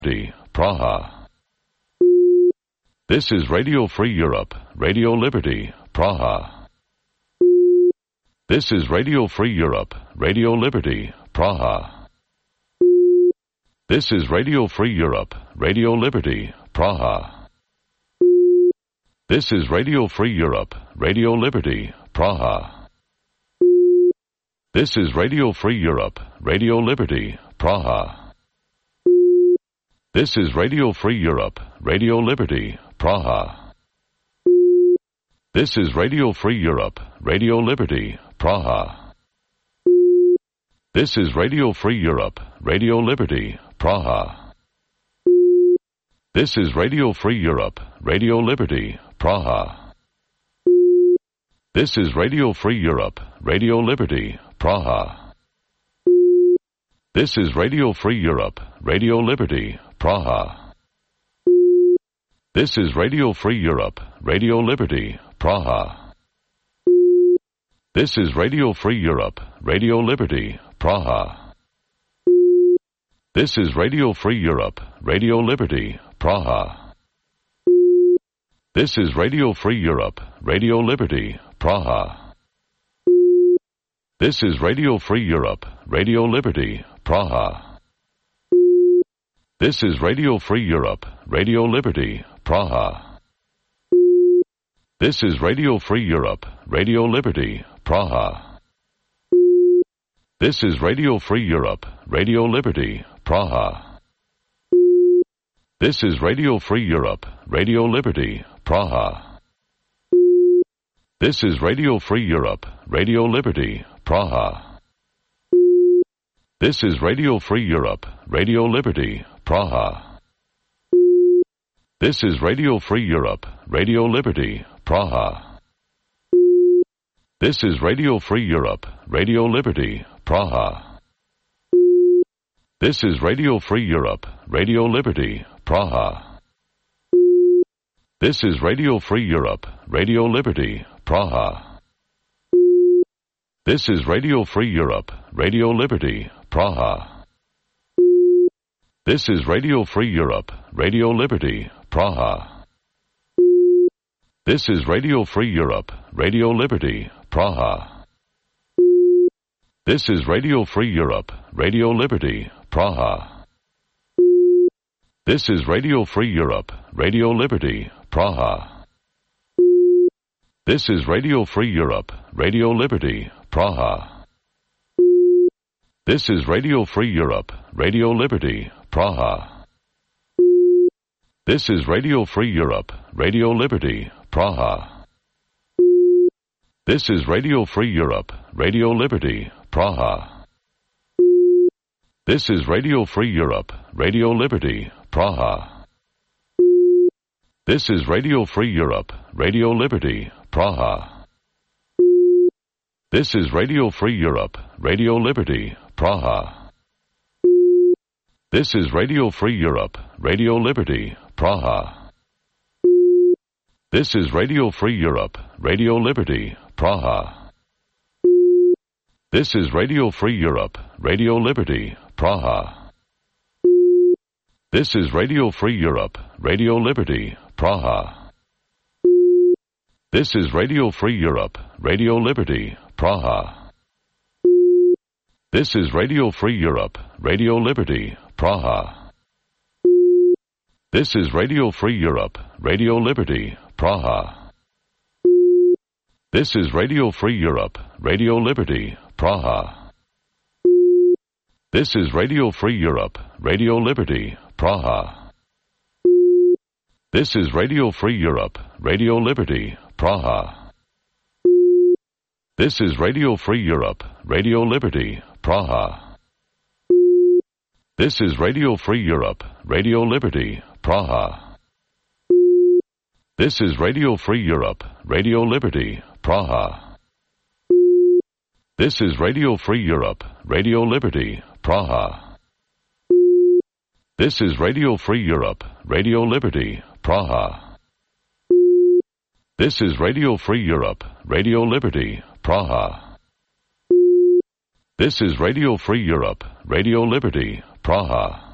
Praha. This is Radio Free Europe, Radio Liberty, Praha. This is Radio Free Europe, Radio Liberty, Praha. This is Radio Free Europe, Radio Liberty, Praha. This is Radio Free Europe, Radio Liberty, Praha. This is Radio Free Europe, Radio Liberty, Praha. This is Radio Free Europe, Radio Liberty, Praha. This is Radio Free Europe, Radio Liberty, Praha. This is Radio Free Europe, Radio Liberty, Praha. This is Radio Free Europe, Radio Liberty, Praha. This is Radio Free Europe, Radio Liberty, Praha. This is Radio Free Europe, Radio Liberty, Praha. This is Radio Free Europe, Radio Liberty, Praha. This is Radio Free Europe, Radio Liberty, Praha. This is Radio Free Europe, Radio Liberty, Praha. This is Radio Free Europe, Radio Liberty, Praha. This is Radio Free Europe, Radio Liberty, Praha. This is Radio Free Europe, Radio Liberty, Praha. This is Radio Free Europe, Radio Liberty, Praha. This is Radio Free Europe, Radio Liberty, Praha. This is Radio Free Europe, Radio Liberty, Praha. This is Radio Free Europe, Radio Liberty, Praha. This is Radio Free Europe, Radio Liberty, Praha. This is Radio Free Europe, Radio Liberty, Praha. This is Radio Free Europe, Radio Liberty, Praha. This is Radio Free Europe, Radio Liberty, Praha. This is Radio Free Europe, Radio Liberty, Praha. This is Radio Free Europe, Radio Liberty, Praha. This is Radio Free Europe, Radio Liberty, Praha. This is Radio Free Europe, Radio Liberty, Praha. This is Radio Free Europe, Radio Liberty, Praha. This is Radio Free Europe, Radio Liberty, Praha. This is Radio Free Europe, Radio Liberty, Praha. This is Radio Free Europe, Radio Liberty, Praha. This is Radio Free Europe, Radio Liberty, Praha. This is Radio Free Europe, Radio Liberty, Praha. This is Radio Free Europe, Radio Liberty, Praha. This is Radio Free Europe, Radio Liberty, Praha. This is Radio Free Europe, Radio Liberty, Praha. This is Radio Free Europe, Radio Liberty, Praha. This is Radio Free Europe, Radio Liberty, Praha. This is Radio Free Europe, Radio Liberty, Praha. This is Radio Free Europe, Radio Liberty, Praha. This is Radio Free Europe, Radio Liberty, Praha. This is Radio Free Europe, Radio Liberty, Praha. This is Radio Free Europe, Radio Liberty, Praha. This is Radio Free Europe, Radio Liberty, Praha. This is Radio Free Europe, Radio Liberty, Praha. This is Radio Free Europe, Radio Liberty, Praha. This is Radio Free Europe, Radio Liberty, Praha. This is Radio Free Europe, Radio Liberty, Praha. This is Radio Free Europe, Radio Liberty, Praha. This is Radio Free Europe, Radio Liberty, Praha. This is Radio Free Europe, Radio Liberty, Praha. This is Radio Free Europe, Radio Liberty, Praha. This is Radio Free Europe, Radio Liberty, Praha.